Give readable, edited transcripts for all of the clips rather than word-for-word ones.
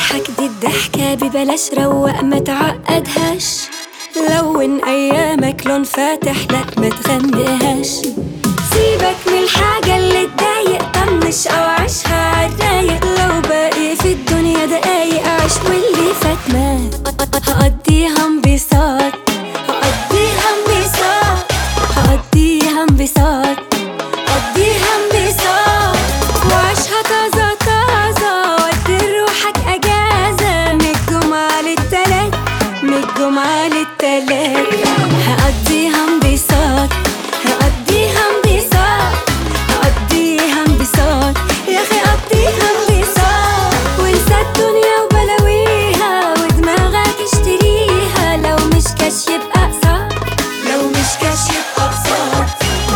اضحك دي الضحكة ببلاش، روق ما تعقدهاش. لون ايامك لون فاتح، لا ما تغمقهاش. سيبك من الحاجة اللي تضايق، طنش او عيشها عالرايق. لو باقي في الدنيا دقايق، عيش واللي فات مات. هقضيها انبساط، هقضيها انبساط، هقضيها انبساط، هقضيها انبساط. وعيشها طازة طازة، ودي روحك اجازة. من الجمعة للتلات، من الجمعة للتلات. هقضيها انبساط، هقضيها انبساط، هقضيها انبساط. يا اخي قضيها انبساط، وانسى الدنيا وبلاويها، ودماغك اشتريها. لو مش كاش يبقى اقساط، لو مش كاش يبقى اقساط.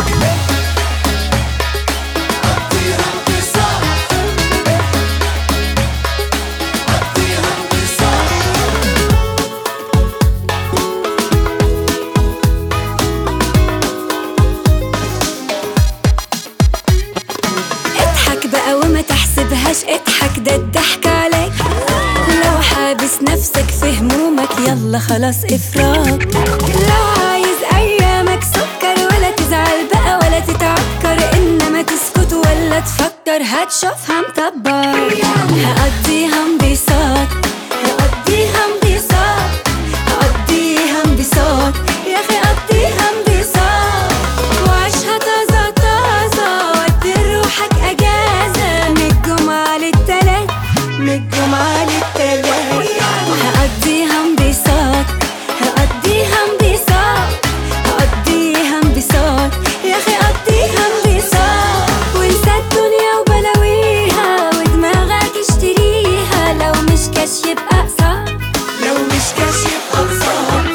اضحك بقى وما تحسبهاش، اضحك ده الضحك عليك. لو حابس نفسك في همومك، يلا خلاص افراج. لو عايز ايامك سكر، ولا تزعل بقى ولا تتعكر، انما تسكت ولا تفكر، هتشوفها مطبق. هقضيها انبساط، هقضيها انبساط، هقضيها انبساط. يا اخي قضيها انبساط، وعيشها طازة طازة، ودي روحك اجازة. من الجمعة للتلات، من الجمعة للتلات. هقضيها انبساط، هقضيها انبساط، هقضيها انبساط. يا اخي قضيها انبساط، وانسى الدنيا وبلاويها، ودماغك اشتريها. لو مش كاش يبقى اقساط، لو مش كاش يبقى اقساط.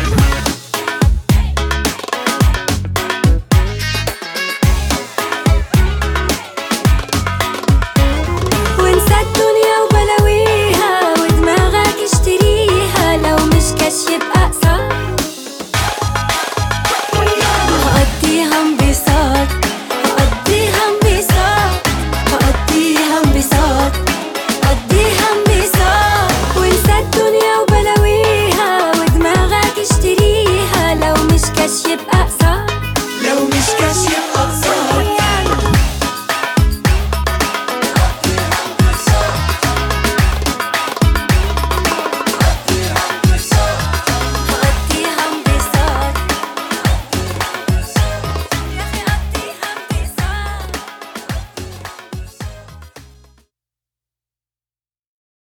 وانسى الدنيا وبلاويها، ودماغك اشتريها. لو مش كاش يبقى اقساط. هقضيها انبساط، هقضيها انبساط، هقضيها انبساط، هقضيها انبساط. وانسى الدنيا وبلاويها، ودماغك اشتريها. لو مش كاش يبقى اقساط.